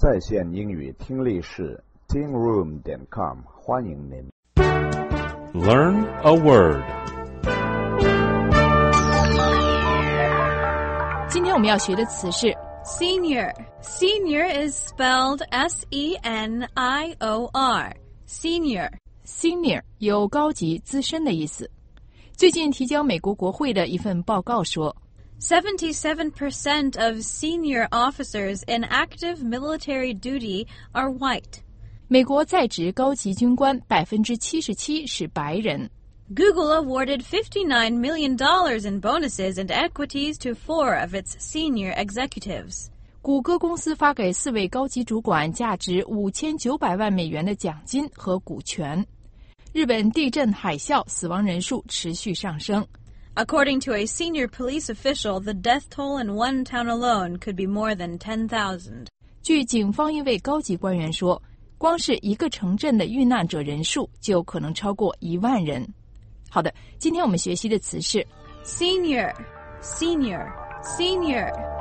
在线英语听力室 tingroom.com 欢迎您。 Learn a word. 今天我们要学的词是 Senior. Senior is spelled S-E-N-I-O-R. Senior. Senior 有高级、资深的意思。最近提交美国国会的一份报告说 77% of senior officers in active military duty are white. 美国在职高级军官 77% 是白人。 Google awarded $59 million in bonuses and equities to 4 of its senior executives. 谷歌公司发给4位高级主管价值5900万美元的奖金和股权。日本地震海啸死亡人数持续上升。 According to a senior police official, the death toll in one town alone could be more than 10,000. 据警方一位高级官员说，光是一个城镇的遇难者人数就可能超过1万人。好的，今天我们学习的词是 Senior, senior, senior.